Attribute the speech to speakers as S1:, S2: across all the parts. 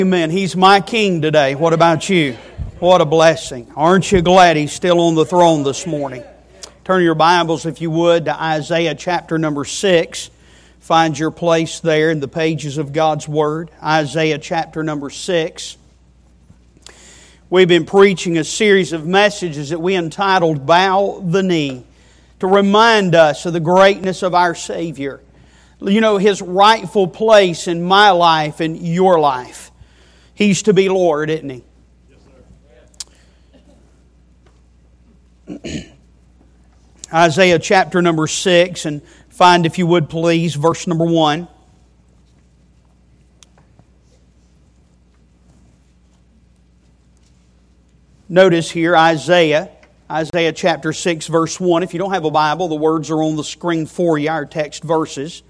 S1: Amen. He's my King today. What about you? What a blessing. Aren't you glad He's still on the throne this morning? Turn your Bibles, if you would, to Isaiah chapter number 6. Find your place there in the pages of God's Word. Isaiah chapter number 6. We've been preaching a series of messages that we entitled Bow the Knee, to remind us of the greatness of our Savior. You know, His rightful place in my life and your life. He's to be Lord, isn't He? Yes, sir. Isaiah chapter number 6, and find, if you would please, verse number 1. Notice here Isaiah chapter 6, verse 1. If you don't have a Bible, the words are on the screen for you, our text verses.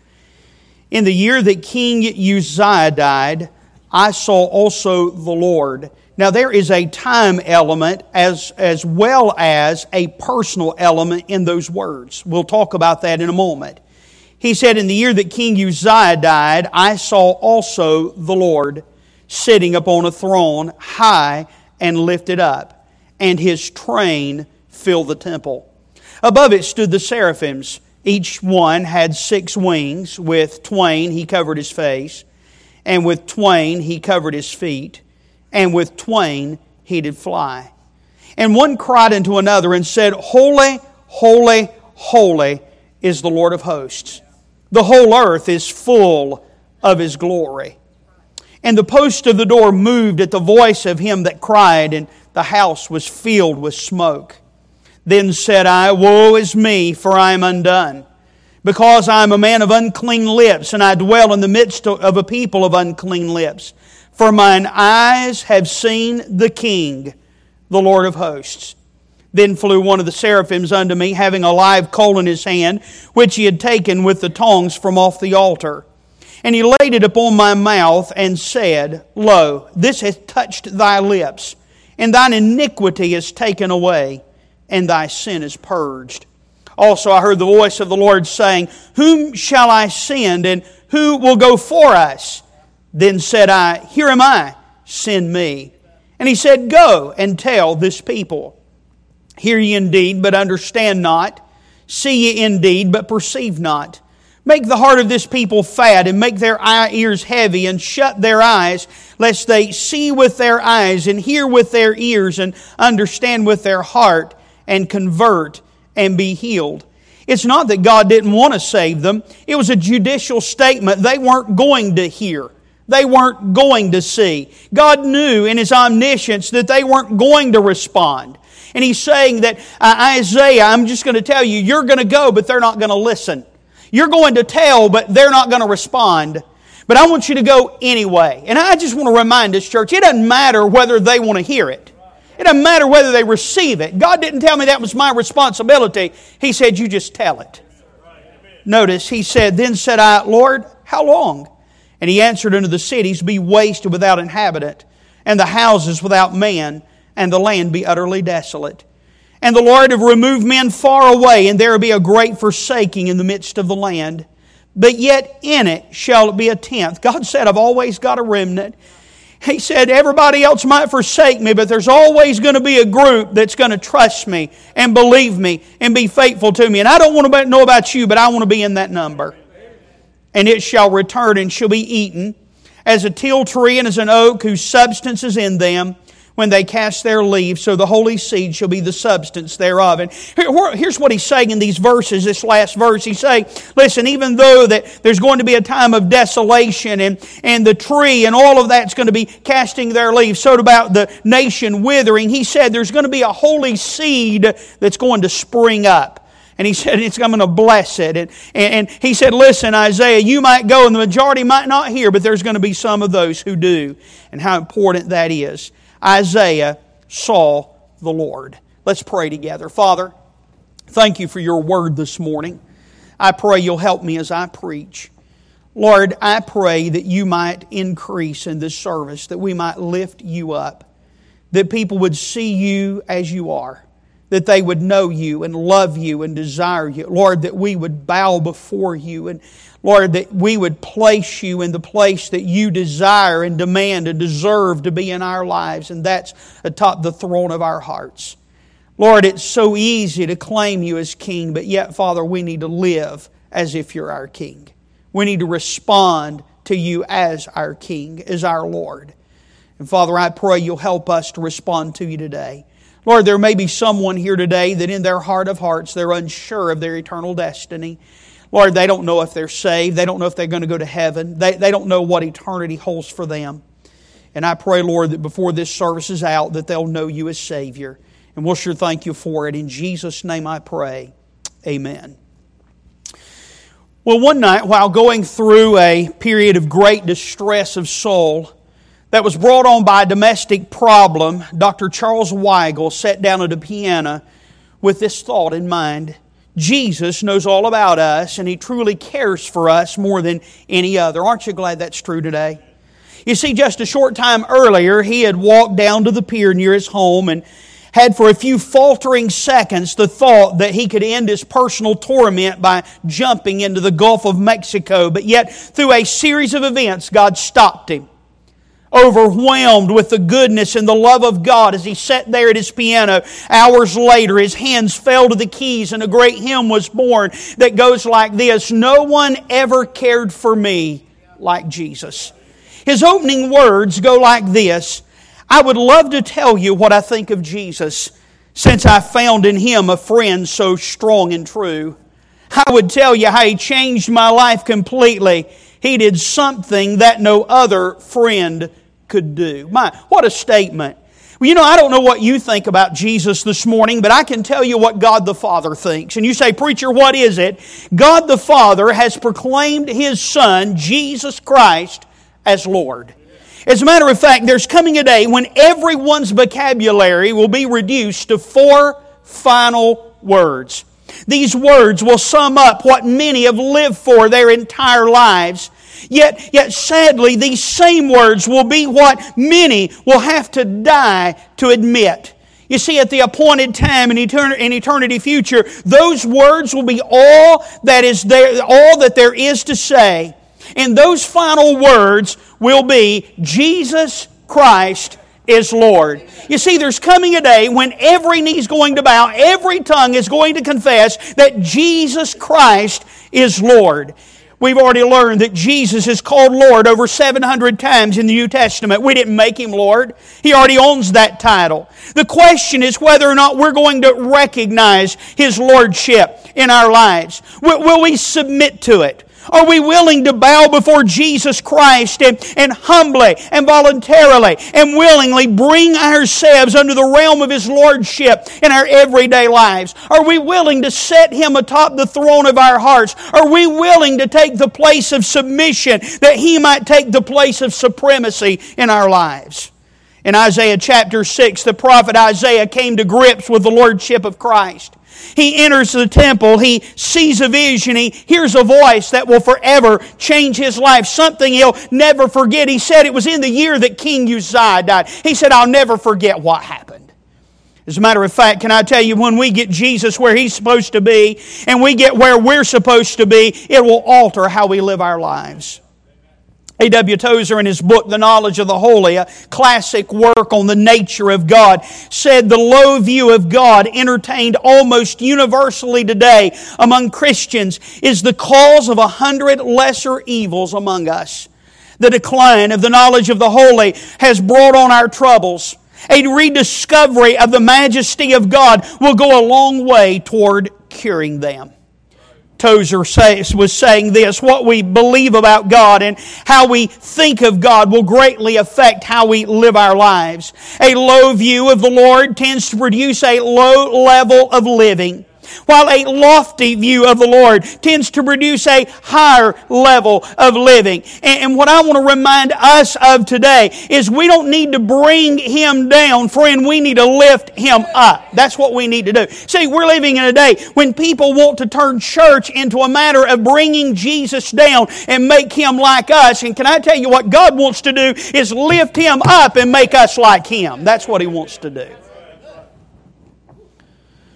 S1: In the year that King Uzziah died, I saw also the Lord. Now there is a time element as well as a personal element in those words. We'll talk about that in a moment. He said, in the year that King Uzziah died, I saw also the Lord sitting upon a throne, high and lifted up, and His train filled the temple. Above it stood the seraphims. Each one had 6 wings. With twain He covered His face, and with twain He covered His feet, and with twain He did fly. And one cried unto another and said, Holy, holy, holy is the Lord of hosts. The whole earth is full of His glory. And the post of the door moved at the voice of him that cried, and the house was filled with smoke. Then said I, Woe is me, for I am undone, because I am a man of unclean lips, and I dwell in the midst of a people of unclean lips. For mine eyes have seen the King, the Lord of hosts. Then flew one of the seraphims unto me, having a live coal in his hand, which he had taken with the tongs from off the altar. And he laid it upon my mouth, and said, Lo, this hath touched thy lips, and thine iniquity is taken away, and thy sin is purged. Also I heard the voice of the Lord saying, Whom shall I send, and who will go for us? Then said I, Here am I, send me. And He said, Go and tell this people. Hear ye indeed, but understand not. See ye indeed, but perceive not. Make the heart of this people fat, and make their ears heavy, and shut their eyes, lest they see with their eyes, and hear with their ears, and understand with their heart, and convert, and be healed. It's not that God didn't want to save them. It was a judicial statement. They weren't going to hear. They weren't going to see. God knew in His omniscience that they weren't going to respond. And He's saying that, Isaiah, I'm just going to tell you, you're going to go, but they're not going to listen. You're going to tell, but they're not going to respond. But I want you to go anyway. And I just want to remind this church, it doesn't matter whether they want to hear it. It doesn't matter whether they receive it. God didn't tell me that was my responsibility. He said, you just tell it. Notice, He said, Then said I, Lord, how long? And He answered unto the cities, Be wasted without inhabitant, and the houses without man, and the land be utterly desolate. And the Lord have removed men far away, and there will be a great forsaking in the midst of the land. But yet in it shall it be a tenth. God said, I've always got a remnant. He said, everybody else might forsake me, but there's always going to be a group that's going to trust me and believe me and be faithful to me. And I don't want to know about you, but I want to be in that number. And it shall return and shall be eaten as a teil tree and as an oak whose substance is in them. When they cast their leaves, so the holy seed shall be the substance thereof. And here's what He's saying in these verses, this last verse. He's saying, listen, even though that there's going to be a time of desolation and the tree and all of that's going to be casting their leaves, so about the nation withering, He said there's going to be a holy seed that's going to spring up. And He said, I'm going to bless it. And He said, listen, Isaiah, you might go and the majority might not hear, but there's going to be some of those who do. And how important that is. Isaiah saw the Lord. Let's pray together. Father, thank You for Your word this morning. I pray You'll help me as I preach. Lord, I pray that You might increase in this service, that we might lift You up, that people would see You as You are, that they would know You and love You and desire You. Lord, that we would bow before You, and Lord, that we would place You in the place that You desire and demand and deserve to be in our lives, and that's atop the throne of our hearts. Lord, it's so easy to claim You as King, but yet, Father, we need to live as if You're our King. We need to respond to You as our King, as our Lord. And Father, I pray You'll help us to respond to You today. Lord, there may be someone here today that in their heart of hearts, they're unsure of their eternal destiny. Lord, they don't know if they're saved. They don't know if they're going to go to heaven. They don't know what eternity holds for them. And I pray, Lord, that before this service is out, that they'll know You as Savior. And we'll sure thank You for it. In Jesus' name I pray. Amen. Well, one night, while going through a period of great distress of soul that was brought on by a domestic problem, Dr. Charles Weigel sat down at a piano with this thought in mind. Jesus knows all about us, and He truly cares for us more than any other. Aren't you glad that's true today? You see, just a short time earlier, he had walked down to the pier near his home and had for a few faltering seconds the thought that he could end his personal torment by jumping into the Gulf of Mexico. But yet, through a series of events, God stopped him. Overwhelmed with the goodness and the love of God as he sat there at his piano, hours later his hands fell to the keys and a great hymn was born that goes like this: "No one ever cared for me like Jesus." His opening words go like this: "I would love to tell you what I think of Jesus, since I found in Him a friend so strong and true. I would tell you how He changed my life completely. He did something that no other friend could do." My, what a statement. Well, you know, I don't know what you think about Jesus this morning, but I can tell you what God the Father thinks. And you say, "Preacher, what is it?" God the Father has proclaimed His Son, Jesus Christ, as Lord. As a matter of fact, there's coming a day when everyone's vocabulary will be reduced to 4 final words. These words will sum up what many have lived for their entire lives. Yet sadly, these same words will be what many will have to die to admit. You see, at the appointed time in eternity future, those words will be all that there is to say. And those final words will be, Jesus Christ is Lord. You see, there's coming a day when every knee is going to bow, every tongue is going to confess that Jesus Christ is Lord. We've already learned that Jesus is called Lord over 700 times in the New Testament. We didn't make Him Lord. He already owns that title. The question is whether or not we're going to recognize His Lordship in our lives. Will we submit to it? Are we willing to bow before Jesus Christ and humbly and voluntarily and willingly bring ourselves under the realm of His Lordship in our everyday lives? Are we willing to set Him atop the throne of our hearts? Are we willing to take the place of submission that He might take the place of supremacy in our lives? In Isaiah chapter 6, the prophet Isaiah came to grips with the Lordship of Christ. He enters the temple, he sees a vision, he hears a voice that will forever change his life, something he'll never forget. He said it was in the year that King Uzziah died. He said, "I'll never forget what happened." As a matter of fact, can I tell you, when we get Jesus where He's supposed to be and we get where we're supposed to be, it will alter how we live our lives. A.W. Tozer, in his book, The Knowledge of the Holy, a classic work on the nature of God, said the low view of God entertained almost universally today among Christians is the cause of 100 lesser evils among us. The decline of the knowledge of the holy has brought on our troubles. A rediscovery of the majesty of God will go a long way toward curing them. Tozer was saying this: what we believe about God and how we think of God will greatly affect how we live our lives. A low view of the Lord tends to produce a low level of living, while a lofty view of the Lord tends to produce a higher level of living. And what I want to remind us of today is we don't need to bring Him down, friend. We need to lift Him up. That's what we need to do. See, we're living in a day when people want to turn church into a matter of bringing Jesus down and make Him like us. And can I tell you what God wants to do is lift Him up and make us like Him. That's what He wants to do.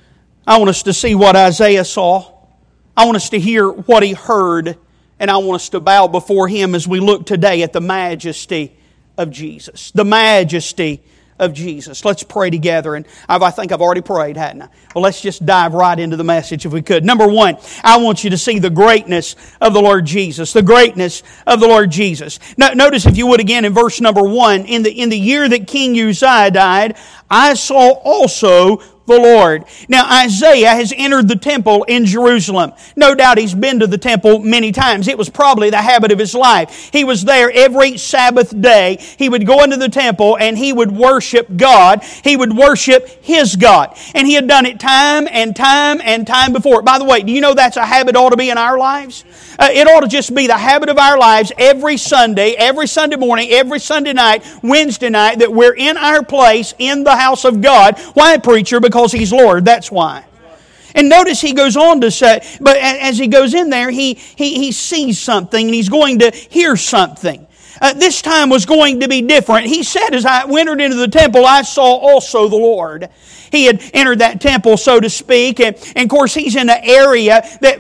S1: I want us to see what Isaiah saw. I want us to hear what he heard. And I want us to bow before Him as we look today at the majesty of Jesus. The majesty of Jesus. Let's pray together. And I think I've already prayed, hadn't I? Well, let's just dive right into the message if we could. Number one, I want you to see the greatness of the Lord Jesus. The greatness of the Lord Jesus. Now, notice, if you would, again in verse number 1, in the year that King Uzziah died, I saw also the Lord. Now, Isaiah has entered the temple in Jerusalem. No doubt he's been to the temple many times. It was probably the habit of his life. He was there every Sabbath day. He would go into the temple and he would worship God. He would worship his God. And he had done it time and time and time before. By the way, do you know that's a habit ought to be in our lives? It ought to just be the habit of our lives every Sunday morning, every Sunday night, Wednesday night, that we're in our place in the house of God. Why, preacher? Because He's Lord. That's why. And notice he goes on to say, but as he goes in there, he sees something and he's going to hear something. This time was going to be different. He said, as I entered into the temple, I saw also the Lord. He had entered that temple, so to speak, and of course he's in an area that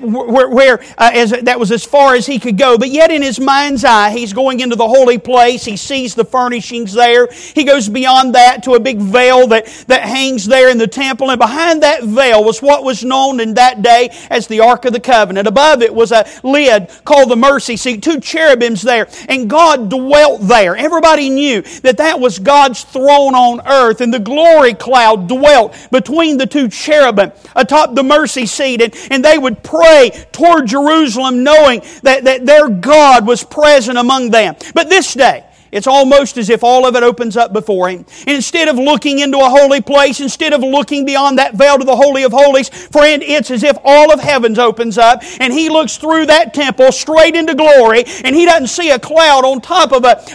S1: that was as far as he could go. But yet in his mind's eye, he's going into the holy place. He sees the furnishings there. He goes beyond that to a big veil that hangs there in the temple, and behind that veil was what was known in that day as the Ark of the Covenant. Above it was a lid called the mercy seat, 2 cherubims there, and God dwelt there. Everybody knew that was God's throne on earth, and the glory cloud dwelt between the 2 cherubim atop the mercy seat, and they would pray toward Jerusalem knowing that their God was present among them. But this day, it's almost as if all of it opens up before him. And instead of looking into a holy place, instead of looking beyond that veil to the Holy of Holies, friend, it's as if all of heavens opens up and he looks through that temple straight into glory, and he doesn't see a cloud on top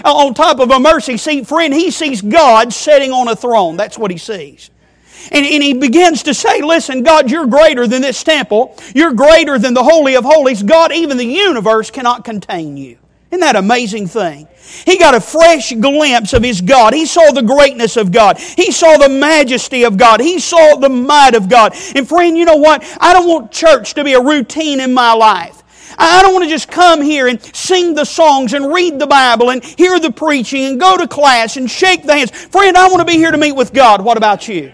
S1: of a mercy seat. Friend, he sees God sitting on a throne. That's what he sees. And he begins to say, listen, God, you're greater than this temple. You're greater than the Holy of Holies. God, even the universe cannot contain you. Isn't that an amazing thing? He got a fresh glimpse of his God. He saw the greatness of God. He saw the majesty of God. He saw the might of God. And friend, you know what? I don't want church to be a routine in my life. I don't want to just come here and sing the songs and read the Bible and hear the preaching and go to class and shake the hands. Friend, I want to be here to meet with God. What about you?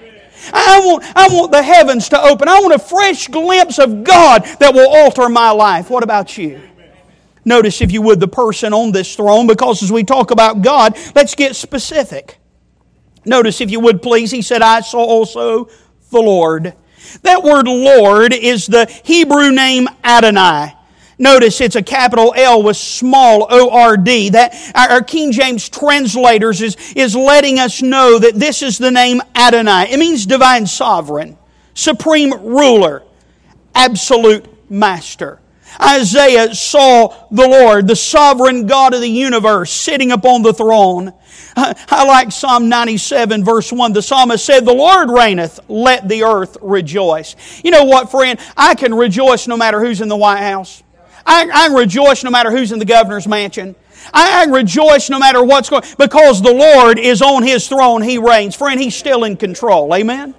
S1: I want the heavens to open. I want a fresh glimpse of God that will alter my life. What about you? Notice, if you would, the person on this throne, because as we talk about God, let's get specific. Notice, if you would please, he said, I saw also the Lord. That word Lord is the Hebrew name Adonai. Notice it's a capital L with small O-R-D. That our King James translators is letting us know that this is the name Adonai. It means divine sovereign, supreme ruler, absolute master. Isaiah saw the Lord, the sovereign God of the universe, sitting upon the throne. I like Psalm 97 verse 1. The psalmist said, the Lord reigneth, let the earth rejoice. You know what, friend? I can rejoice no matter who's in the White House. I rejoice no matter who's in the governor's mansion. I rejoice no matter what's going on. Because the Lord is on His throne, He reigns. Friend, He's still in control. Amen?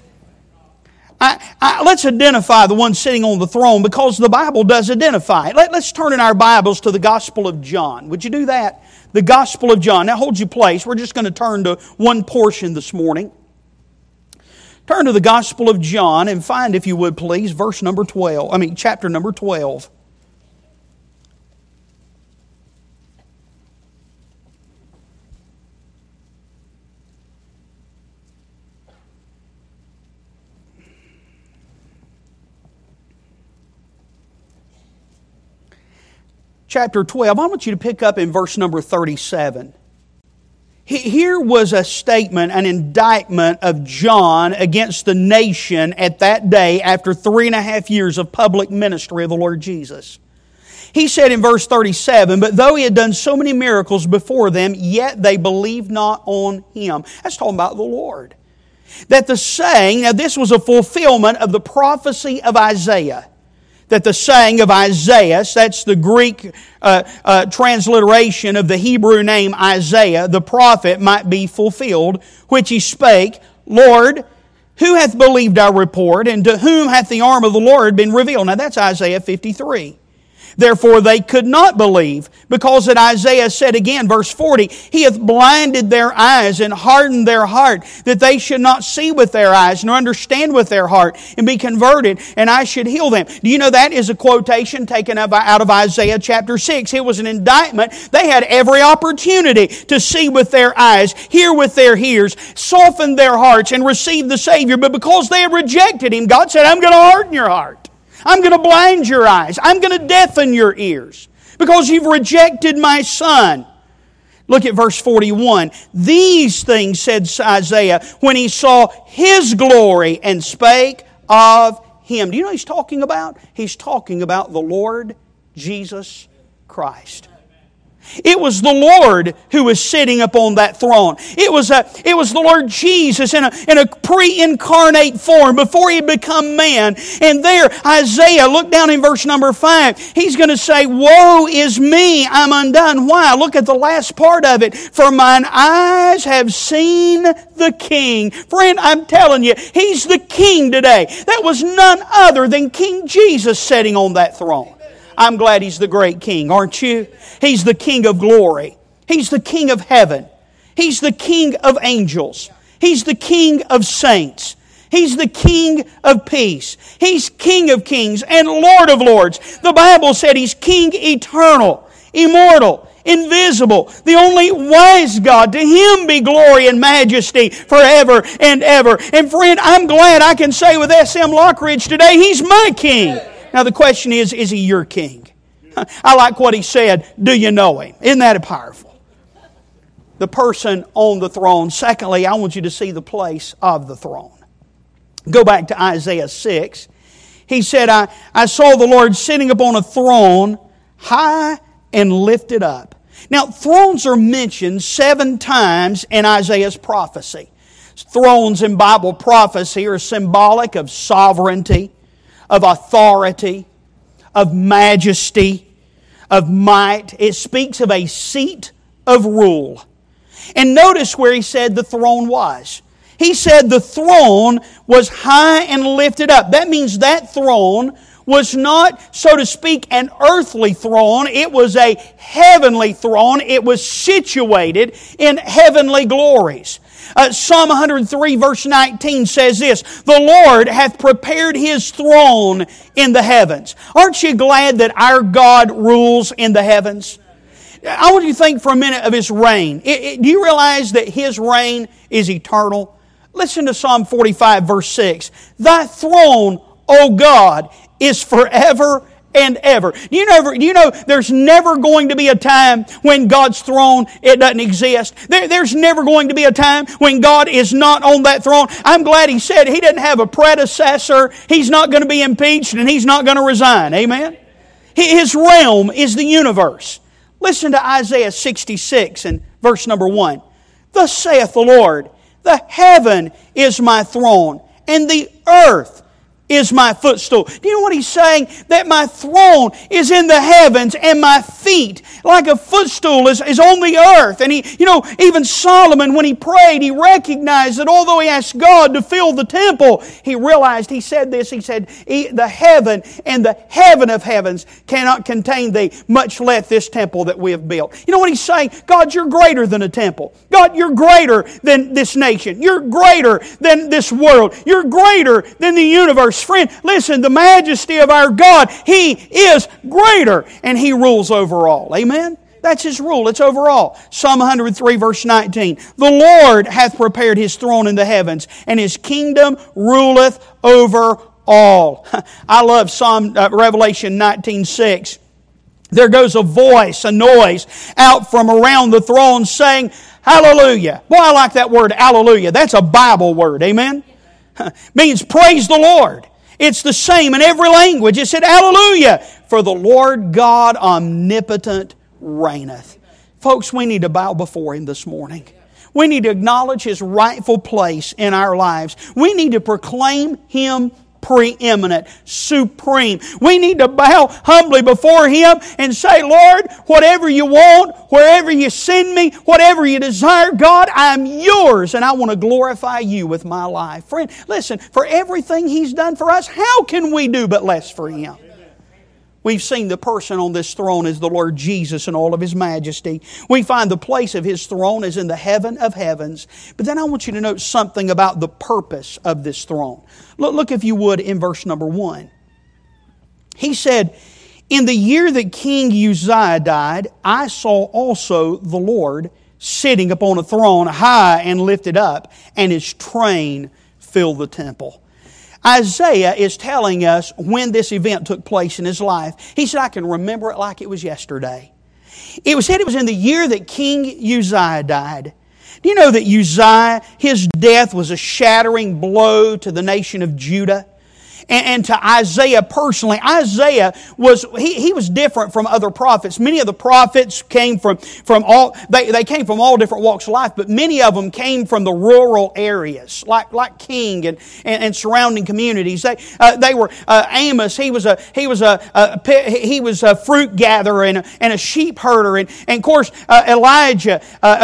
S1: Let's identify the one sitting on the throne, because the Bible does identify it. Let's turn in our Bibles to the Gospel of John. Would you do that? The Gospel of John. Now hold your place. We're just going to turn to one portion this morning. Turn to the Gospel of John and find, if you would please, chapter number 12. Chapter 12, I want you to pick up in verse number 37. Here was a statement, an indictment of John against the nation at that day after 3.5 years of public ministry of the Lord Jesus. He said in verse 37, but though He had done so many miracles before them, yet they believed not on Him. That's talking about the Lord. That the saying, now this was a fulfillment of the prophecy of Isaiah. That the saying of Isaiah, that's the Greek transliteration of the Hebrew name Isaiah, the prophet, might be fulfilled, which he spake, Lord, Who hath believed our report, and to whom hath the arm of the Lord been revealed? Now that's Isaiah 53. Therefore they could not believe, because that Isaiah said again, verse 40, He hath blinded their eyes and hardened their heart, that they should not see with their eyes, nor understand with their heart, and be converted, and I should heal them. Do you know that is a quotation taken out of Isaiah chapter 6? It was an indictment. They had every opportunity to see with their eyes, hear with their ears, soften their hearts, and receive the Savior. But because they had rejected Him, God said, I'm going to harden your heart. I'm going to blind your eyes. I'm going to deafen your ears because you've rejected my Son. Look at verse 41. These things said Isaiah when he saw His glory and spake of Him. Do you know what he's talking about? He's talking about the Lord Jesus Christ. It was the Lord who was sitting upon that throne. It was the Lord Jesus in a pre-incarnate form before He had become man. And there, Isaiah, look down in verse number 5. He's going to say, Woe is me, I'm undone. Why? Look at the last part of it. For mine eyes have seen the King. Friend, I'm telling you, He's the King today. That was none other than King Jesus sitting on that throne. I'm glad He's the great King, aren't you? He's the King of glory. He's the King of heaven. He's the King of angels. He's the King of saints. He's the King of peace. He's King of kings and Lord of lords. The Bible said He's King eternal, immortal, invisible, the only wise God. To Him be glory and majesty forever and ever. And friend, I'm glad I can say with S.M. Lockridge today, He's my King. Now the question is He your King? I like what he said, do you know Him? Isn't that powerful? The person on the throne. Secondly, I want you to see the place of the throne. Go back to Isaiah 6. He said, I saw the Lord sitting upon a throne, high and lifted up. Now, thrones are mentioned 7 times in Isaiah's prophecy. Thrones in Bible prophecy are symbolic of sovereignty, of authority, of majesty, of might. It speaks of a seat of rule. And notice where he said the throne was. He said the throne was high and lifted up. That means that throne was not, so to speak, an earthly throne. It was a heavenly throne. It was situated in heavenly glories. Psalm 103 verse 19 says this, The Lord hath prepared His throne in the heavens. Aren't you glad that our God rules in the heavens? I want you to think for a minute of His reign. Do you realize that His reign is eternal? Listen to Psalm 45 verse 6. Thy throne, O God, is forever and ever. Do you know there's never going to be a time when God's throne, it doesn't exist. There's never going to be a time when God is not on that throne. I'm glad He said He didn't have a predecessor. He's not going to be impeached and He's not going to resign. Amen? His realm is the universe. Listen to Isaiah 66 and verse number 1. Thus saith the Lord, The heaven is my throne, and the earth is my footstool. Do you know what he's saying? That my throne is in the heavens and my feet, like a footstool, is on the earth. And even Solomon, when he prayed, he recognized that although he asked God to fill the temple, he realized, he said this, he said, the heaven and the heaven of heavens cannot contain thee, much less this temple that we have built. You know what he's saying? God, you're greater than a temple. God, you're greater than this nation. You're greater than this world. You're greater than the universe. Friend, listen, the majesty of our God, He is greater and He rules over all. Amen? That's His rule. It's over all. Psalm 103 verse 19. The Lord hath prepared His throne in the heavens, and His kingdom ruleth over all. I love Revelation 19:6. There goes a voice, a noise out from around the throne saying, Hallelujah. Boy, I like that word, hallelujah. That's a Bible word. Amen? Means praise the Lord. It's the same in every language. It said, Hallelujah, for the Lord God omnipotent reigneth. Folks, we need to bow before Him this morning. We need to acknowledge His rightful place in our lives. We need to proclaim Him preeminent, supreme. We need to bow humbly before Him and say, Lord, whatever you want, wherever you send me, whatever you desire, God, I'm yours, and I want to glorify you with my life. Friend, listen, for everything He's done for us, how can we do but less for Him? We've seen the person on this throne is the Lord Jesus in all of His majesty. We find the place of His throne is in the heaven of heavens. But then I want you to note something about the purpose of this throne. Look if you would in verse number 1. He said, in the year that King Uzziah died, I saw also the Lord sitting upon a throne high and lifted up, and His train filled the temple. Isaiah is telling us when this event took place in his life. He said, I can remember it like it was yesterday. It was said it was in the year that King Uzziah died. Do you know that Uzziah, his death was a shattering blow to the nation of Judah? And to Isaiah personally, Isaiah was he was different from other prophets. Many of the prophets came from all they came from all different walks of life, but many of them came from the rural areas, like King and surrounding communities. They were Amos. He was a fruit gatherer and a sheep herder, and of course Elisha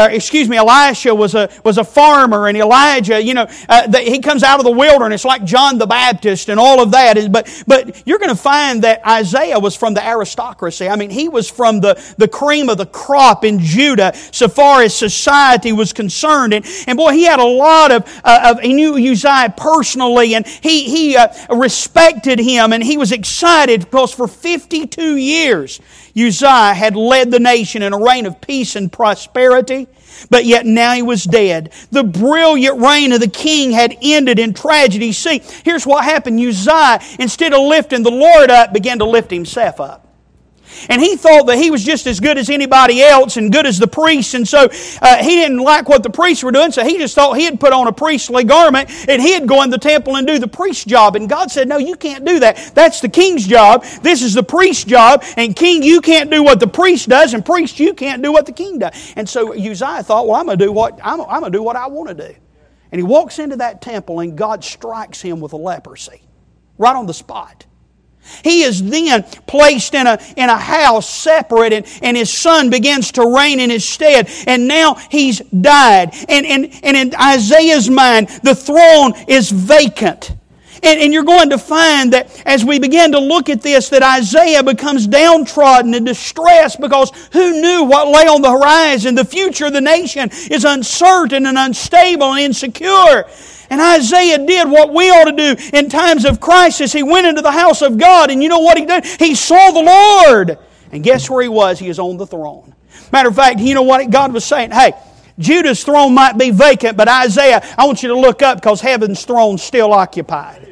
S1: was a farmer, and Elijah, he comes out of the wilderness like John the Baptist and all of that. But you're going to find that Isaiah was from the aristocracy. I mean, he was from the cream of the crop in Judah so far as society was concerned. And boy, he had a lot he knew Uzziah personally, and he respected him, and he was excited because for 52 years Uzziah had led the nation in a reign of peace and prosperity. But yet now he was dead. The brilliant reign of the king had ended in tragedy. See, here's what happened. Uzziah, instead of lifting the Lord up, began to lift himself up. And he thought that he was just as good as anybody else and good as the priests. And so he didn't like what the priests were doing. So he just thought he'd put on a priestly garment and he'd go in the temple and do the priest's job. And God said, no, you can't do that. That's the king's job. This is the priest's job. And king, you can't do what the priest does. And priest, you can't do what the king does. And so Uzziah thought, well, I'm going to do what I want to do. And he walks into that temple and God strikes him with a leprosy right on the spot. He is then placed in a house separate, and his son begins to reign in his stead. And now he's died. And in Isaiah's mind, the throne is vacant. And you're going to find that as we begin to look at this, that Isaiah becomes downtrodden and distressed because who knew what lay on the horizon? The future of the nation is uncertain and unstable and insecure. And Isaiah did what we ought to do in times of crisis. He went into the house of God, and you know what he did? He saw the Lord. And guess where he was? He is on the throne. Matter of fact, you know what God was saying? Hey, Judah's throne might be vacant, but Isaiah, I want you to look up because heaven's throne's still occupied.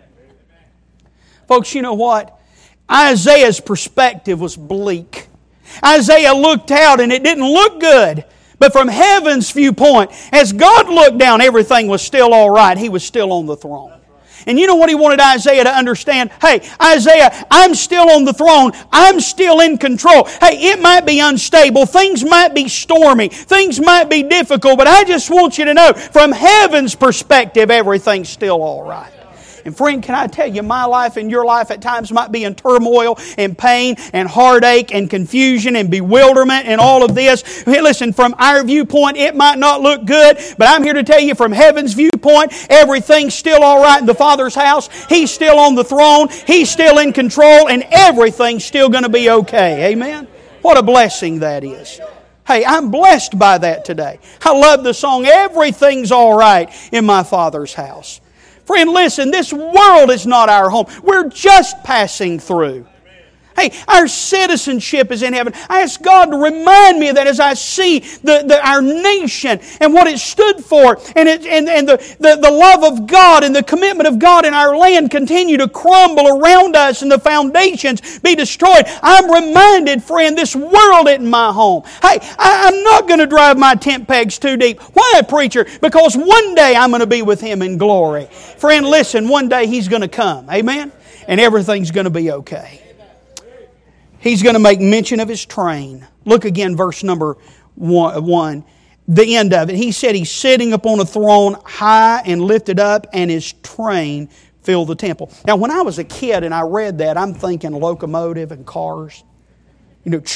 S1: Folks, you know what? Isaiah's perspective was bleak. Isaiah looked out and it didn't look good. But from heaven's viewpoint, as God looked down, everything was still all right. He was still on the throne. And you know what he wanted Isaiah to understand? Hey, Isaiah, I'm still on the throne. I'm still in control. Hey, it might be unstable. Things might be stormy. Things might be difficult. But I just want you to know, from heaven's perspective, everything's still all right. And friend, can I tell you, my life and your life at times might be in turmoil and pain and heartache and confusion and bewilderment and all of this. Hey, listen, from our viewpoint, it might not look good, but I'm here to tell you from heaven's viewpoint, everything's still all right in the Father's house. He's still on the throne. He's still in control, and everything's still going to be okay. Amen? What a blessing that is. Hey, I'm blessed by that today. I love the song, Everything's All Right in My Father's House. Friend, listen, this world is not our home. We're just passing through. Hey, our citizenship is in heaven. I ask God to remind me of that as I see our nation and what it stood for, and the love of God and the commitment of God in our land continue to crumble around us and the foundations be destroyed. I'm reminded, friend, this world isn't my home. Hey, I'm not going to drive my tent pegs too deep. Why, preacher? Because one day I'm going to be with Him in glory. Friend, listen, one day He's going to come. Amen? And everything's going to be okay. He's going to make mention of His train. Look again, verse number 1. The end of it. He said He's sitting upon a throne high and lifted up, and His train fill the temple. Now, when I was a kid and I read that, I'm thinking locomotive and cars. You know,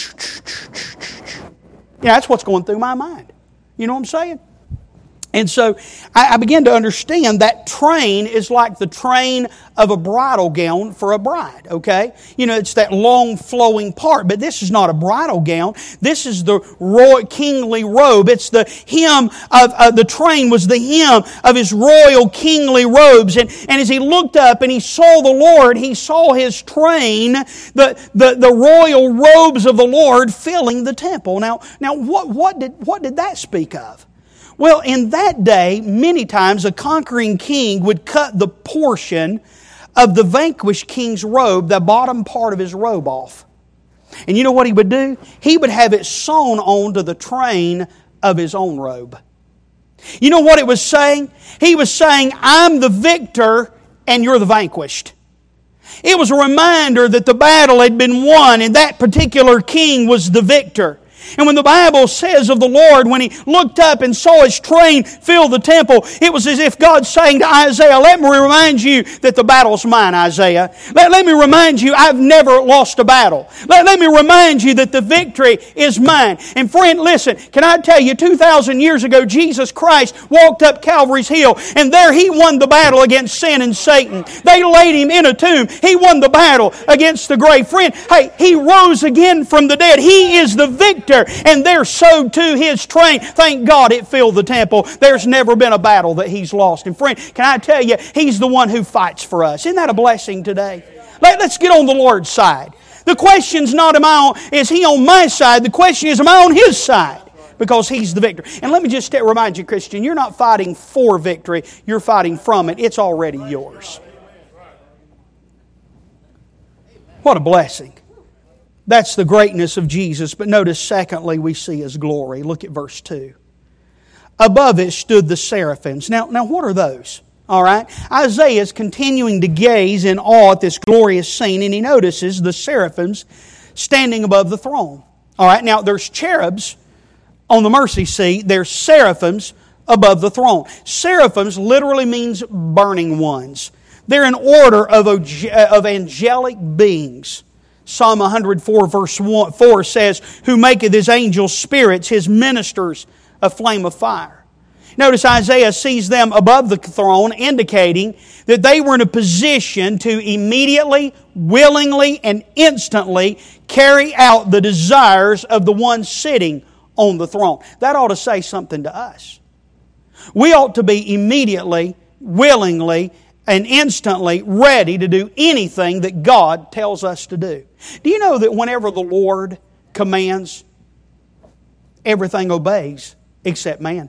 S1: that's what's going through my mind. You know what I'm saying? And so I began to understand that train is like the train of a bridal gown for a bride, okay? You know, it's that long flowing part, but this is not a bridal gown. This is the royal kingly robe. It's the hem of, the train was the hem of His royal kingly robes. And as he looked up and he saw the Lord, he saw His train, the royal robes of the Lord filling the temple. Now what did that speak of? Well, in that day, many times a conquering king would cut the portion of the vanquished king's robe, the bottom part of his robe off. And you know what he would do? He would have it sewn onto the train of his own robe. You know what it was saying? He was saying, I'm the victor and you're the vanquished. It was a reminder that the battle had been won and that particular king was the victor. And when the Bible says of the Lord, when He looked up and saw His train fill the temple, it was as if God's saying to Isaiah, let me remind you that the battle's mine, Isaiah. Let me remind you I've never lost a battle. Let me remind you that the victory is mine. And friend, listen, can I tell you, 2,000 years ago, Jesus Christ walked up Calvary's Hill, and there He won the battle against sin and Satan. They laid Him in a tomb. He won the battle against the grave. Friend, hey, He rose again from the dead. He is the victor. And they're sewed to His train. Thank God it filled the temple. There's never been a battle that He's lost. And friend, can I tell you, He's the one who fights for us. Isn't that a blessing today? Let's get on the Lord's side. The question's not, is He on my side? The question is, am I on His side? Because He's the victor. And let me just remind you, Christian, you're not fighting for victory. You're fighting from it. It's already yours. What a blessing. That's the greatness of Jesus. But notice, secondly, we see His glory. Look at verse 2. Above it stood the seraphims. Now what are those? All right. Isaiah is continuing to gaze in awe at this glorious scene, and he notices the seraphims standing above the throne. All right. Now, there's cherubs on the mercy seat. There's seraphims above the throne. Seraphims literally means burning ones. They're an order of angelic beings. Psalm 104 verse 4 says, who maketh His angels spirits, His ministers a flame of fire. Notice Isaiah sees them above the throne, indicating that they were in a position to immediately, willingly, and instantly carry out the desires of the one sitting on the throne. That ought to say something to us. We ought to be immediately, willingly, and instantly ready to do anything that God tells us to do. Do you know that whenever the Lord commands, everything obeys except man?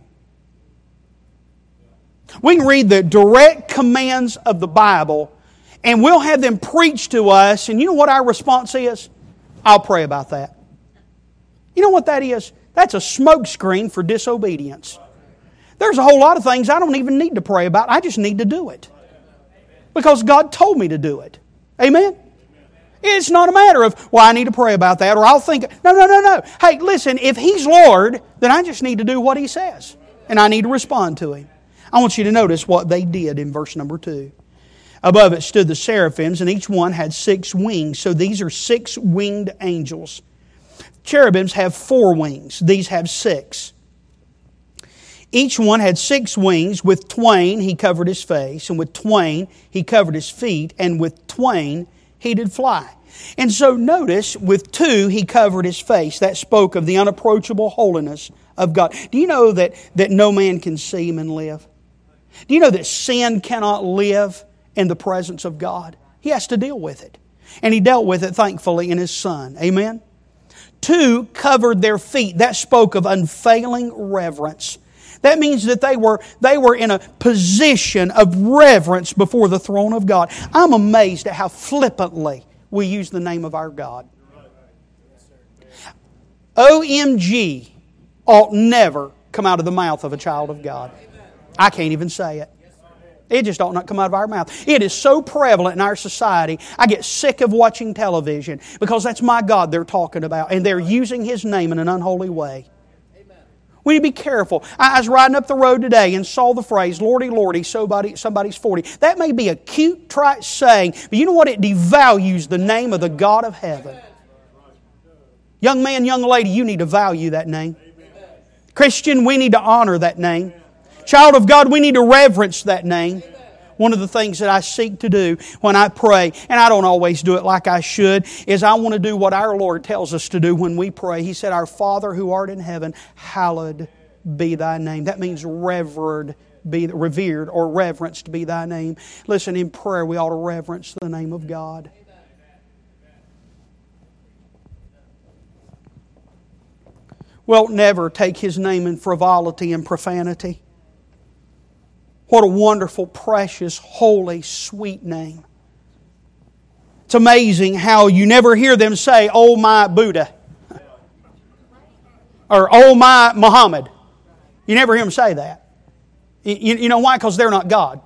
S1: We can read the direct commands of the Bible and we'll have them preached to us, and you know what our response is? I'll pray about that. You know what that is? That's a smokescreen for disobedience. There's a whole lot of things I don't even need to pray about. I just need to do it. Because God told me to do it. Amen? It's not a matter of, well, I need to pray about that, or I'll think. No. Hey, listen, if He's Lord, then I just need to do what He says. And I need to respond to Him. I want you to notice what they did in verse number 2. Above it stood the seraphims, and each one had 6 wings. So these are 6 winged angels. Cherubims have 4 wings. These have 6. Each one had 6 wings. With twain He covered His face, and with twain He covered His feet, and with twain He did fly. And so notice, with 2 He covered His face. That spoke of the unapproachable holiness of God. Do you know that no man can see Him and live? Do you know that sin cannot live in the presence of God? He has to deal with it. And He dealt with it, thankfully, in His Son. Amen? 2 covered their feet. That spoke of unfailing reverence. That means that they were in a position of reverence before the throne of God. I'm amazed at how flippantly we use the name of our God. OMG ought never come out of the mouth of a child of God. I can't even say it. It just ought not come out of our mouth. It is so prevalent in our society. I get sick of watching television because that's my God they're talking about, and they're using His name in an unholy way. We need to be careful. I was riding up the road today and saw the phrase, Lordy, Lordy, somebody's 40. That may be a cute, trite saying, but you know what? It devalues the name of the God of heaven. Young man, young lady, you need to value that name. Christian, we need to honor that name. Child of God, we need to reverence that name. One of the things that I seek to do when I pray, and I don't always do it like I should, is I want to do what our Lord tells us to do when we pray. He said, Our Father who art in heaven, hallowed be Thy name. That means revered or reverenced be Thy name. Listen, in prayer we ought to reverence the name of God. We'll never take His name in frivolity and profanity. What a wonderful, precious, holy, sweet name. It's amazing how you never hear them say, Oh my Buddha. Or Oh my Muhammad. You never hear them say that. You know why? Because they're not God.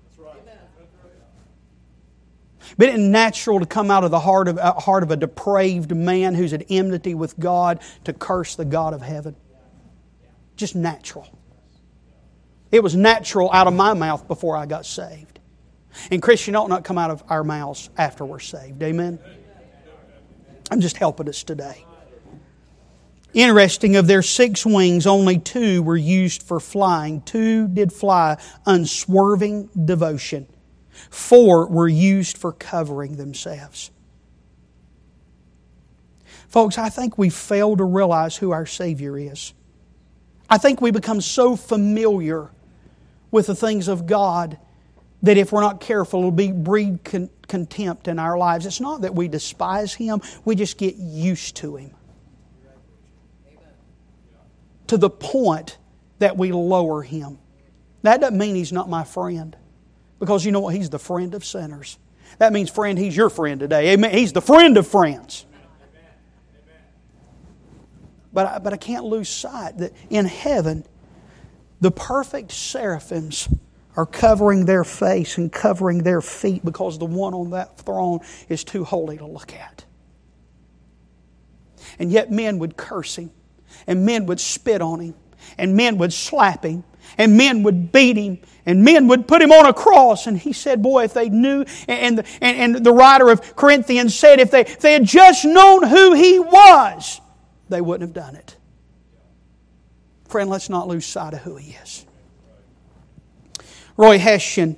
S1: But it's natural to come out of the heart of a depraved man who's at enmity with God to curse the God of heaven. Just natural. It was natural out of my mouth before I got saved. And Christian ought not come out of our mouths after we're saved. Amen? I'm just helping us today. Interesting, of their 6 wings, only 2 were used for flying. 2 did fly unswerving devotion. 4 were used for covering themselves. Folks, I think we fail to realize who our Savior is. I think we become so familiar with the things of God that if we're not careful, it'll breed contempt in our lives. It's not that we despise Him, we just get used to Him. To the point that we lower Him. That doesn't mean He's not my friend. Because you know what? He's the friend of sinners. That means, friend, He's your friend today. Amen. He's the friend of friends. But I can't lose sight that in heaven, the perfect seraphims are covering their face and covering their feet because the one on that throne is too holy to look at. And yet men would curse Him, and men would spit on Him, and men would slap Him, and men would beat Him, and men would put Him on a cross. And He said, boy, if they knew, and the writer of Corinthians said, if they had just known who He was, they wouldn't have done it. Friend, let's not lose sight of who He is. Roy Hession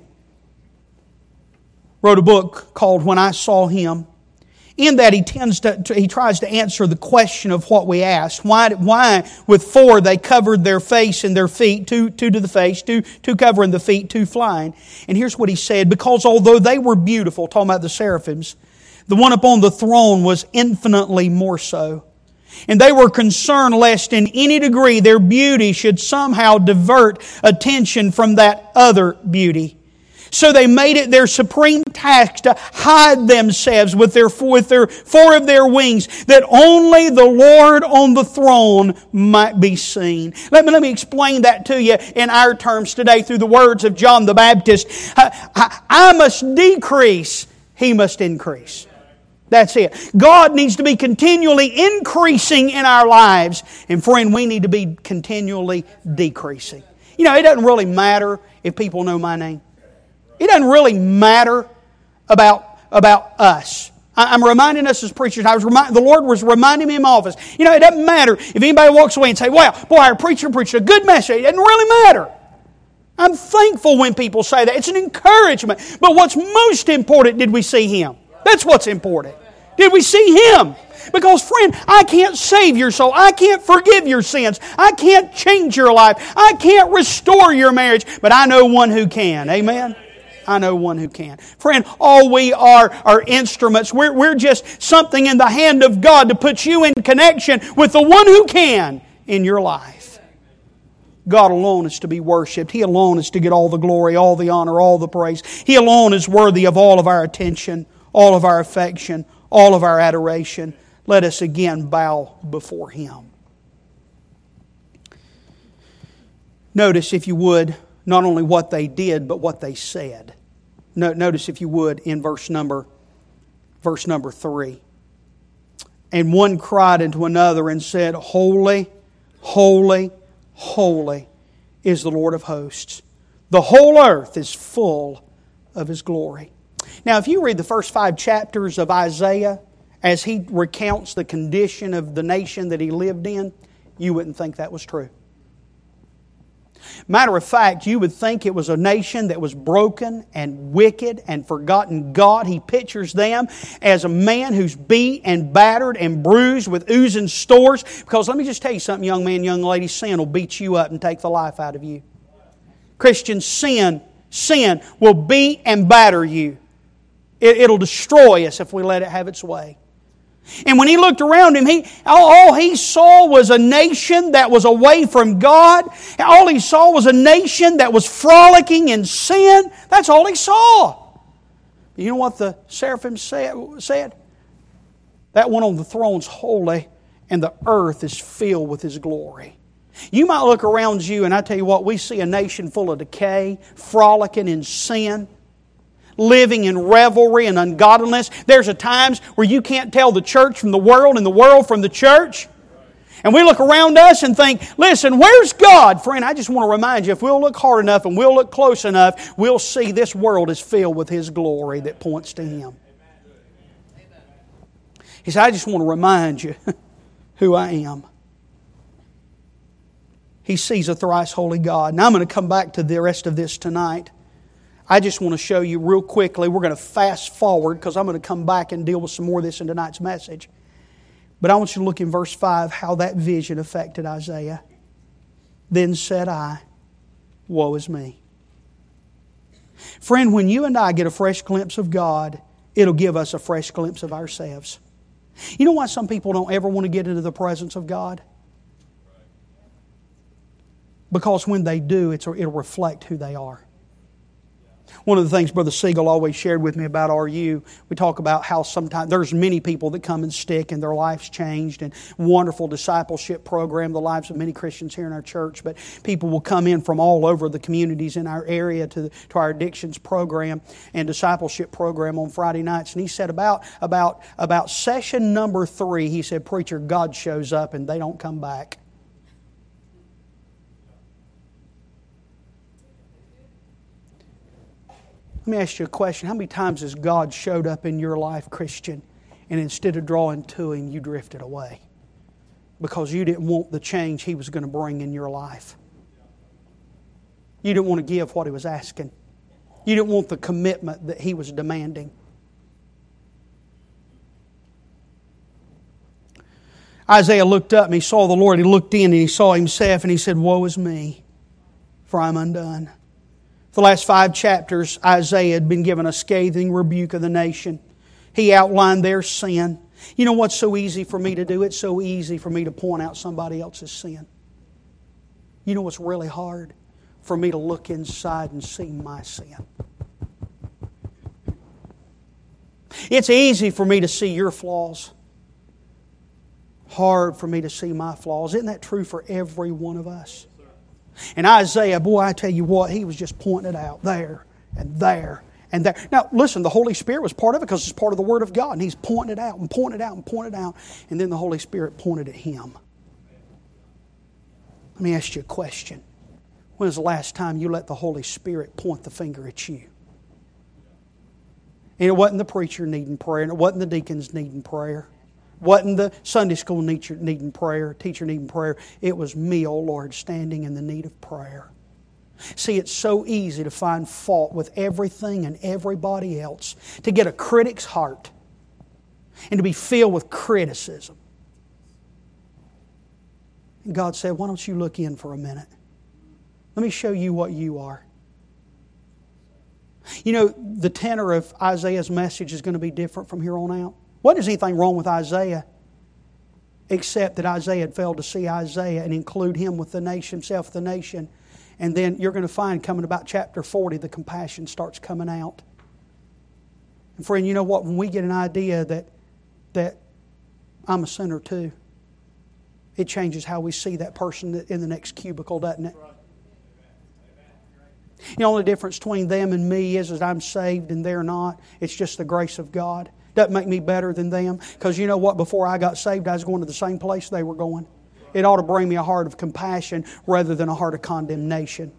S1: wrote a book called When I Saw Him. In that he tries to answer the question of what we asked. Why with 4 they covered their face and their feet, 2 to the face, 2 covering the feet, 2 flying. And here's what he said, because although they were beautiful, talking about the seraphims, the one upon the throne was infinitely more so. And they were concerned lest in any degree their beauty should somehow divert attention from that other beauty. So they made it their supreme task to hide themselves with 4 of their wings, that only the Lord on the throne might be seen. Let me explain that to you in our terms today through the words of John the Baptist. I must decrease, He must increase. That's it. God needs to be continually increasing in our lives. And friend, we need to be continually decreasing. You know, it doesn't really matter if people know my name. It doesn't really matter about us. I'm reminding us as preachers. The Lord was reminding me in my office. You know, it doesn't matter if anybody walks away and say, "Wow, boy, our preacher preached a good message." It doesn't really matter. I'm thankful when people say that. It's an encouragement. But what's most important, did we see Him? That's what's important. Did we see Him? Because, friend, I can't save your soul. I can't forgive your sins. I can't change your life. I can't restore your marriage. But I know one who can. Amen? I know one who can. Friend, all we are instruments. We're just something in the hand of God to put you in connection with the one who can in your life. God alone is to be worshipped. He alone is to get all the glory, all the honor, all the praise. He alone is worthy of all of our attention, all of our affection, all of our adoration. Let us again bow before Him. Notice, if you would, not only what they did, but what they said. Notice, if you would, in verse number 3. And one cried unto another and said, Holy, holy, holy is the Lord of hosts. The whole earth is full of His glory. Now, if you read the first 5 chapters of Isaiah, as he recounts the condition of the nation that he lived in, you wouldn't think that was true. Matter of fact, you would think it was a nation that was broken and wicked and forgotten God. He pictures them as a man who's beat and battered and bruised with oozing stores. Because let me just tell you something, young man, young lady, sin will beat you up and take the life out of you. Christian, sin will beat and batter you. It'll destroy us if we let it have its way. And when he looked around him, all he saw was a nation that was away from God. All he saw was a nation that was frolicking in sin. That's all he saw. But you know what the seraphim said? That one on the throne's holy, and the earth is filled with His glory. You might look around you, and I tell you what, we see a nation full of decay, frolicking in sin, living in revelry and ungodliness. There's a times where you can't tell the church from the world and the world from the church. And we look around us and think, listen, where's God? Friend, I just want to remind you, if we'll look hard enough and we'll look close enough, we'll see this world is filled with His glory that points to Him. He said, I just want to remind you who I am. He sees a thrice holy God. Now I'm going to come back to the rest of this tonight. I just want to show you real quickly. We're going to fast forward because I'm going to come back and deal with some more of this in tonight's message. But I want you to look in verse 5 how that vision affected Isaiah. Then said I, woe is me. Friend, when you and I get a fresh glimpse of God, it'll give us a fresh glimpse of ourselves. You know why some people don't ever want to get into the presence of God? Because when they do, it'll reflect who they are. One of the things Brother Siegel always shared with me about RU, we talk about how sometimes there's many people that come and stick and their lives changed, and wonderful discipleship program, the lives of many Christians here in our church. But people will come in from all over the communities in our area to our addictions program and discipleship program on Friday nights. And he said about session number 3, he said, preacher, God shows up and they don't come back. Let me ask you a question. How many times has God showed up in your life, Christian, and instead of drawing to Him, you drifted away? Because you didn't want the change He was going to bring in your life. You didn't want to give what He was asking. You didn't want the commitment that He was demanding. Isaiah looked up and he saw the Lord. He looked in and he saw himself and he said, woe is me, for I'm undone. For the last 5 chapters, Isaiah had been given a scathing rebuke of the nation. He outlined their sin. You know what's so easy for me to do? It's so easy for me to point out somebody else's sin. You know what's really hard? For me to look inside and see my sin. It's easy for me to see your flaws. Hard for me to see my flaws. Isn't that true for every one of us? And Isaiah, boy, I tell you what, he was just pointing it out there and there and there. Now, listen, the Holy Spirit was part of it because it's part of the Word of God. And he's pointing it out and pointing it out and pointing it out. And then the Holy Spirit pointed at him. Let me ask you a question. When was the last time you let the Holy Spirit point the finger at you? And it wasn't the preacher needing prayer, and it wasn't the deacons needing prayer. Wasn't the Sunday school teacher needing prayer. It was me, oh Lord, standing in the need of prayer. See, it's so easy to find fault with everything and everybody else, to get a critic's heart, and to be filled with criticism. And God said, why don't you look in for a minute? Let me show you what you are. You know, the tenor of Isaiah's message is going to be different from here on out. Wasn't anything wrong with Isaiah, except that Isaiah had failed to see Isaiah and include him with the nation, himself with the nation. And then you're going to find coming about chapter 40, the compassion starts coming out. And friend, you know what? When we get an idea that I'm a sinner too, it changes how we see that person in the next cubicle, doesn't it? You know, the only difference between them and me is that I'm saved and they're not. It's just the grace of God. Doesn't make me better than them. Because you know what? Before I got saved, I was going to the same place they were going. It ought to bring me a heart of compassion rather than a heart of condemnation.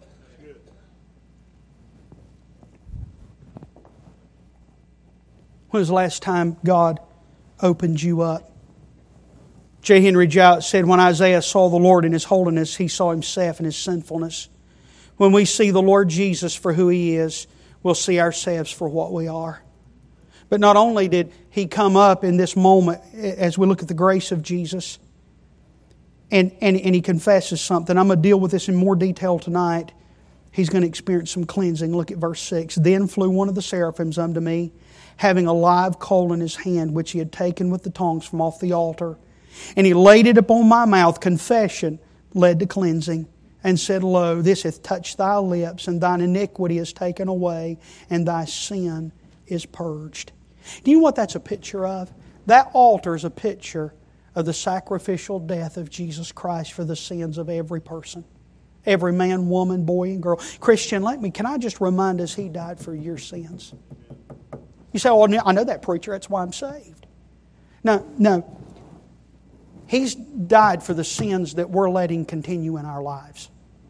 S1: When was the last time God opened you up? J. Henry Jowett said, when Isaiah saw the Lord in His holiness, he saw himself in his sinfulness. When we see the Lord Jesus for who He is, we'll see ourselves for what we are. But not only did He come up in this moment, as we look at the grace of Jesus, and He confesses something. I'm going to deal with this in more detail tonight. He's going to experience some cleansing. Look at verse 6. Then flew one of the seraphims unto me, having a live coal in his hand, which he had taken with the tongs from off the altar. And he laid it upon my mouth. Confession led to cleansing. And said, Lo, this hath touched thy lips, and thine iniquity is taken away, and thy sin is purged. Do you know what that's a picture of? That altar is a picture of the sacrificial death of Jesus Christ for the sins of every person. Every man, woman, boy, and girl. Christian, can I just remind us He died for your sins? You say, oh, I know that, preacher, that's why I'm saved. No. He's died for the sins that we're letting continue in our lives.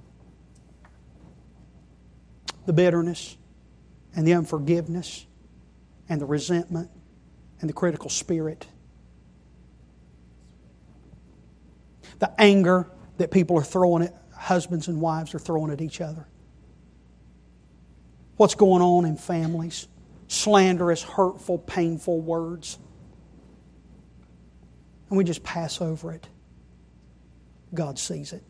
S1: The bitterness and the unforgiveness and the resentment and the critical spirit. The anger that people are throwing at husbands and wives are throwing at each other. What's going on in families? Slanderous, hurtful, painful words. And we just pass over it. God sees it.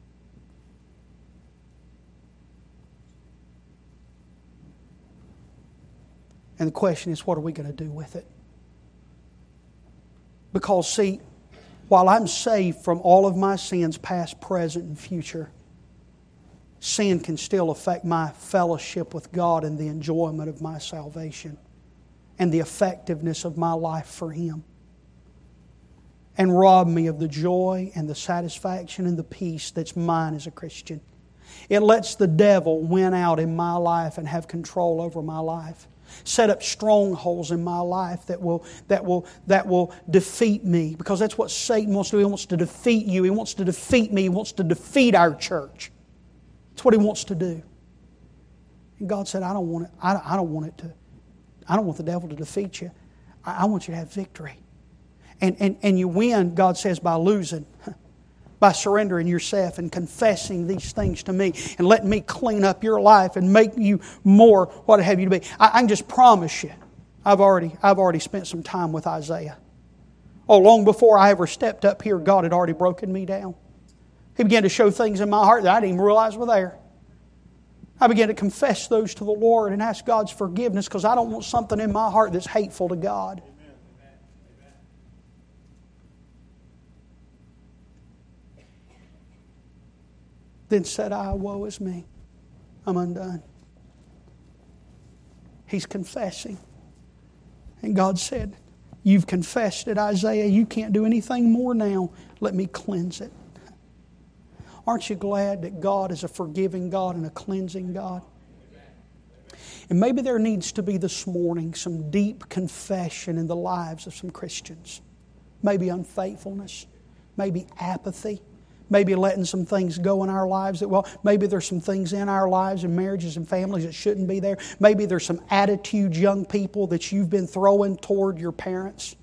S1: And the question is, what are we going to do with it? Because, see, while I'm saved from all of my sins, past, present, and future, sin can still affect my fellowship with God and the enjoyment of my salvation and the effectiveness of my life for Him, and rob me of the joy and the satisfaction and the peace that's mine as a Christian. It lets the devil win out in my life and have control over my life. Set up strongholds in my life that will defeat me. Because that's what Satan wants to do. He wants to defeat you. He wants to defeat me. He wants to defeat our church. That's what he wants to do. And God said, I don't want the devil to defeat you. I want you to have victory. And you win, God says, by losing. By surrendering yourself and confessing these things to me and letting me clean up your life and make you more what I have you to be. I can just promise you, I've already spent some time with Isaiah. Oh, long before I ever stepped up here, God had already broken me down. He began to show things in my heart that I didn't even realize were there. I began to confess those to the Lord and ask God's forgiveness because I don't want something in my heart that's hateful to God. Then said I, woe is me. I'm undone. He's confessing. And God said, you've confessed it, Isaiah. You can't do anything more now. Let me cleanse it. Aren't you glad that God is a forgiving God and a cleansing God? And maybe there needs to be this morning some deep confession in the lives of some Christians. Maybe unfaithfulness. Maybe apathy. Maybe letting some things go in our lives maybe there's some things in our lives and marriages and families that shouldn't be there. Maybe there's some attitudes, young people, that you've been throwing toward your parents.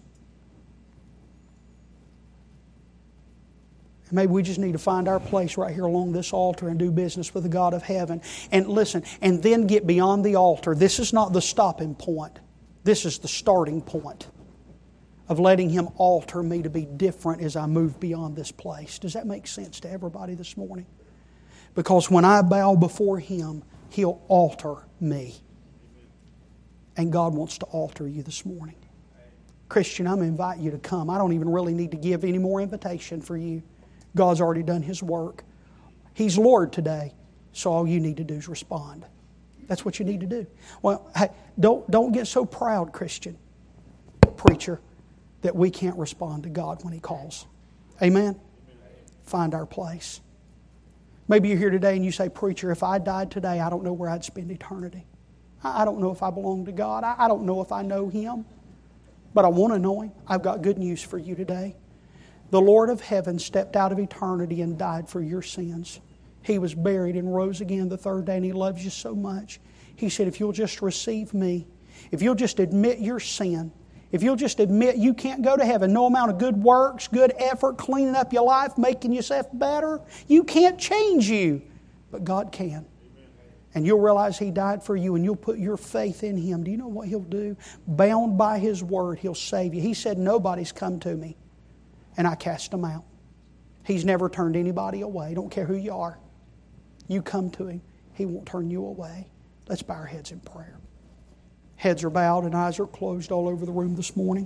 S1: And maybe we just need to find our place right here along this altar and do business with the God of heaven. And listen, and then get beyond the altar. This is not the stopping point. This is the starting point of letting Him alter me to be different as I move beyond this place. Does that make sense to everybody this morning? Because when I bow before Him, He'll alter me. And God wants to alter you this morning. Christian, I'm going to invite you to come. I don't even really need to give any more invitation for you. God's already done His work. He's Lord today, so all you need to do is respond. That's what you need to do. Well, hey, don't get so proud, Christian, preacher, that we can't respond to God when He calls. Amen? Find our place. Maybe you're here today and you say, preacher, if I died today, I don't know where I'd spend eternity. I don't know if I belong to God. I don't know if I know Him. But I want to know Him. I've got good news for you today. The Lord of heaven stepped out of eternity and died for your sins. He was buried and rose again the third day, and He loves you so much. He said, if you'll just receive me, if you'll just admit your sin, if you'll just admit you can't go to heaven, no amount of good works, good effort, cleaning up your life, making yourself better, you can't change you. But God can. And you'll realize He died for you, and you'll put your faith in Him. Do you know what He'll do? Bound by His Word, He'll save you. He said, nobody's come to me, and I cast them out. He's never turned anybody away. Don't care who you are. You come to Him, He won't turn you away. Let's bow our heads in prayer. Heads are bowed and eyes are closed all over the room this morning.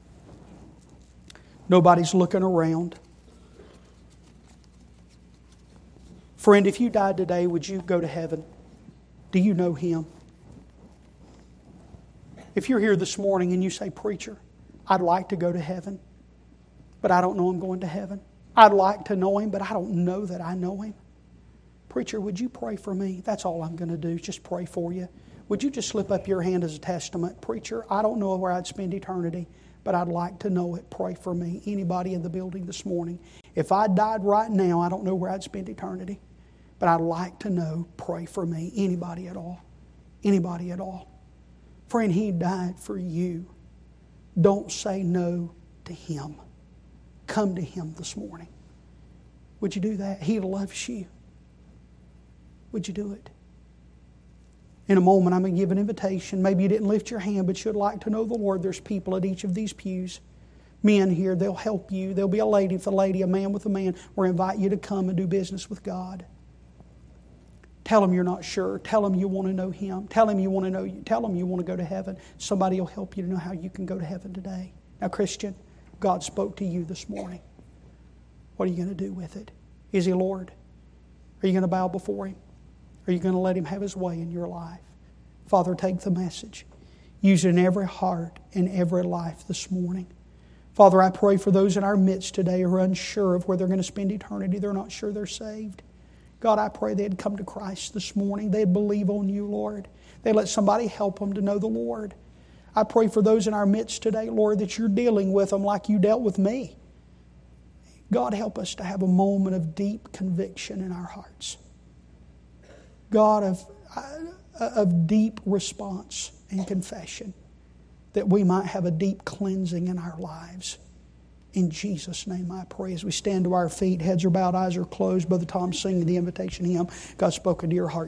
S1: Nobody's looking around. Friend, if you died today, would you go to heaven? Do you know Him? If you're here this morning and you say, preacher, I'd like to go to heaven, but I don't know I'm going to heaven. I'd like to know Him, but I don't know that I know Him. Preacher, would you pray for me? That's all I'm going to do, just pray for you. Would you just slip up your hand as a testament? Preacher, I don't know where I'd spend eternity, but I'd like to know it. Pray for me. Anybody in the building this morning? If I died right now, I don't know where I'd spend eternity, but I'd like to know. Pray for me. Anybody at all? Anybody at all? Friend, He died for you. Don't say no to Him. Come to Him this morning. Would you do that? He loves you. Would you do it? In a moment, I'm going to give an invitation. Maybe you didn't lift your hand, but you'd like to know the Lord. There's people at each of these pews. Men here, they'll help you. There'll be a lady with a lady, a man with a man. We'll invite you to come and do business with God. Tell them you're not sure. Tell them you want to know Him. Tell them you want to know. Tell them you want to go to heaven. Somebody will help you to know how you can go to heaven today. Now, Christian, God spoke to you this morning. What are you going to do with it? Is He Lord? Are you going to bow before Him? Are you going to let Him have His way in your life? Father, take the message. Use it in every heart and every life this morning. Father, I pray for those in our midst today who are unsure of where they're going to spend eternity. They're not sure they're saved. God, I pray they'd come to Christ this morning. They'd believe on You, Lord. They'd let somebody help them to know the Lord. I pray for those in our midst today, Lord, that You're dealing with them like You dealt with me. God, help us to have a moment of deep conviction in our hearts. God, of deep response and confession, that we might have a deep cleansing in our lives. In Jesus' name I pray. As we stand to our feet, heads are bowed, eyes are closed. Brother Tom singing the invitation hymn. God spoken to your heart.